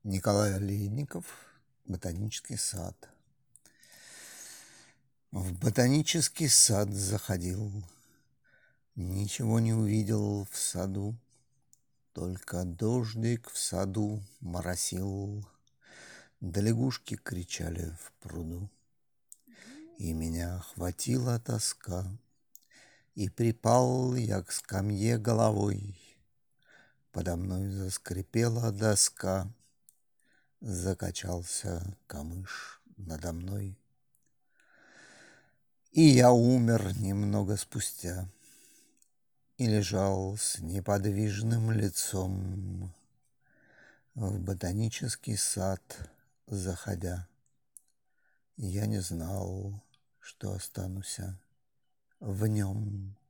Николай Олейников, ботанический сад. В ботанический сад заходил, ничего не увидел в саду, только дождик в саду моросил, да лягушки кричали в пруду. И меня охватила тоска, и припал я к скамье головой. Подо мной заскрипела доска, закачался камыш надо мной. И я умер немного спустя и лежал с неподвижным лицом в ботанический сад, заходя. Я не знал, что останусь в нем.